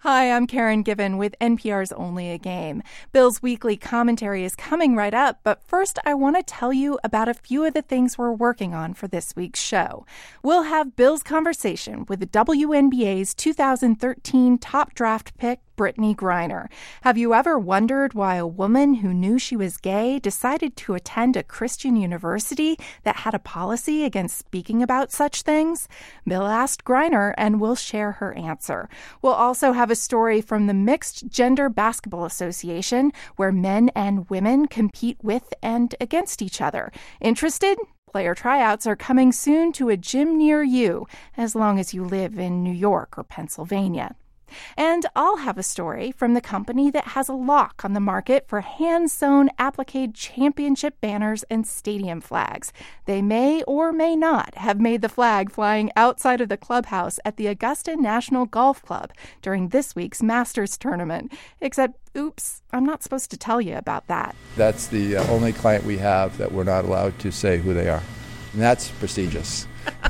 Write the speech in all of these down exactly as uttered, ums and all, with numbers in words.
Hi, I'm Karen Given with N P R's Only a Game. Bill's weekly commentary is coming right up, but first I want to tell you about a few of the things we're working on for this week's show. We'll have Bill's conversation with the W N B A's two thousand thirteen top draft pick, Brittney Griner. Have you ever wondered why a woman who knew she was gay decided to attend a Christian university that had a policy against speaking about such things? Bill asked Griner, and we'll share her answer. We'll also have a story from the Mixed Gender Basketball Association, where men and women compete with and against each other. Interested? Player tryouts are coming soon to a gym near you, as long as you live in New York or Pennsylvania. And I'll have a story from the company that has a lock on the market for hand-sewn applique championship banners and stadium flags. They may or may not have made the flag flying outside of the clubhouse at the Augusta National Golf Club during this week's Masters tournament. Except, oops, I'm not supposed to tell you about that. That's the uh, only client we have that we're not allowed to say who they are. And that's prestigious.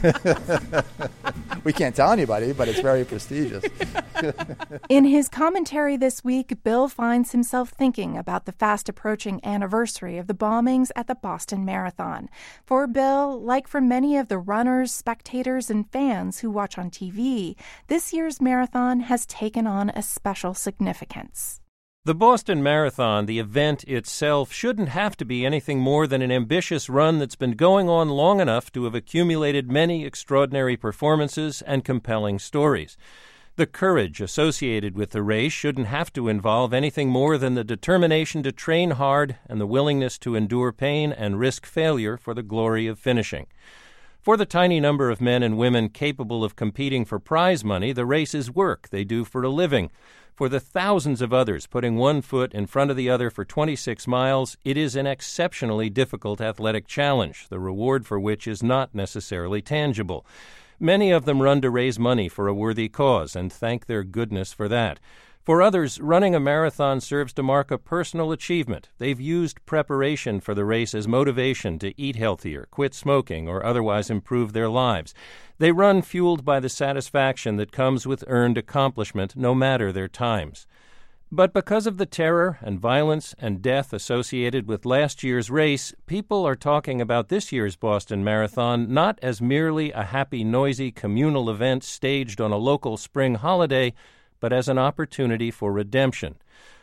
We can't tell anybody, but it's very prestigious. In his commentary this week, Bill finds himself thinking about the fast-approaching anniversary of the bombings at the Boston Marathon. For Bill, like for many of the runners, spectators, and fans who watch on T V, this year's marathon has taken on a special significance. The Boston Marathon, the event itself, shouldn't have to be anything more than an ambitious run that's been going on long enough to have accumulated many extraordinary performances and compelling stories. The courage associated with the race shouldn't have to involve anything more than the determination to train hard and the willingness to endure pain and risk failure for the glory of finishing. For the tiny number of men and women capable of competing for prize money, the race is work they do for a living. For the thousands of others putting one foot in front of the other for twenty-six miles, it is an exceptionally difficult athletic challenge, the reward for which is not necessarily tangible. Many of them run to raise money for a worthy cause and thank their goodness for that. For others, running a marathon serves to mark a personal achievement. They've used preparation for the race as motivation to eat healthier, quit smoking, or otherwise improve their lives. They run fueled by the satisfaction that comes with earned accomplishment, no matter their times. But because of the terror and violence and death associated with last year's race, people are talking about this year's Boston Marathon not as merely a happy, noisy communal event staged on a local spring holiday, but as an opportunity for redemption.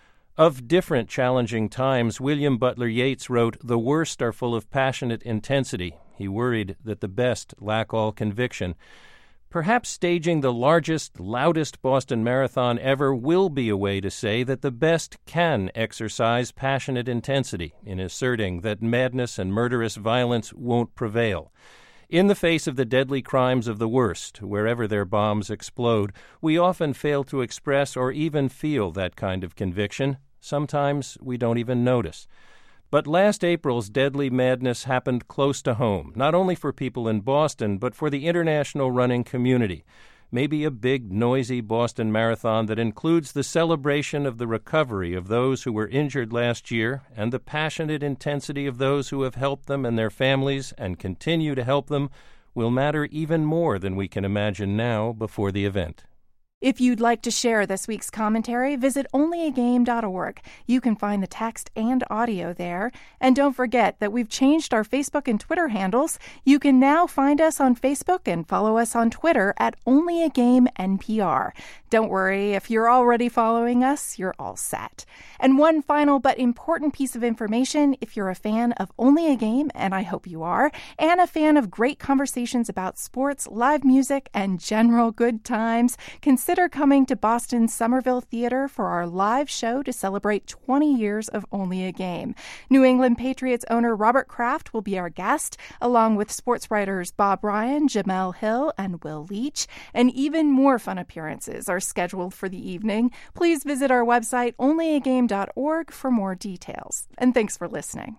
Of different challenging times, William Butler Yeats wrote, "The worst are full of passionate intensity." He worried that the best lack all conviction. Perhaps staging the largest, loudest Boston Marathon ever will be a way to say that the best can exercise passionate intensity in asserting that madness and murderous violence won't prevail. In the face of the deadly crimes of the worst, wherever their bombs explode, we often fail to express or even feel that kind of conviction. Sometimes we don't even notice. But last April's deadly madness happened close to home, not only for people in Boston, but for the international running community. Maybe a big, noisy Boston Marathon that includes the celebration of the recovery of those who were injured last year and the passionate intensity of those who have helped them and their families and continue to help them will matter even more than we can imagine now before the event. If you'd like to share this week's commentary, visit only a game dot org. You can find the text and audio there. And don't forget that we've changed our Facebook and Twitter handles. You can now find us on Facebook and follow us on Twitter at Only a Game N P R. Don't worry, if you're already following us, you're all set. And one final but important piece of information, if you're a fan of Only a Game, and I hope you are, and a fan of great conversations about sports, live music, and general good times, consider coming to Boston's Somerville Theater for our live show to celebrate twenty years of Only a Game. New England Patriots owner Robert Kraft will be our guest, along with sports writers Bob Ryan, Jamel Hill, and Will Leach, and even more fun appearances are scheduled for the evening. Please visit our website only a game dot org for more details. And thanks for listening.